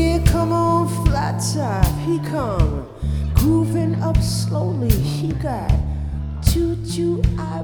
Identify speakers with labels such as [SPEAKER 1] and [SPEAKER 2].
[SPEAKER 1] Here come on flat top, he come grooving up slowly. He got choo-choo, I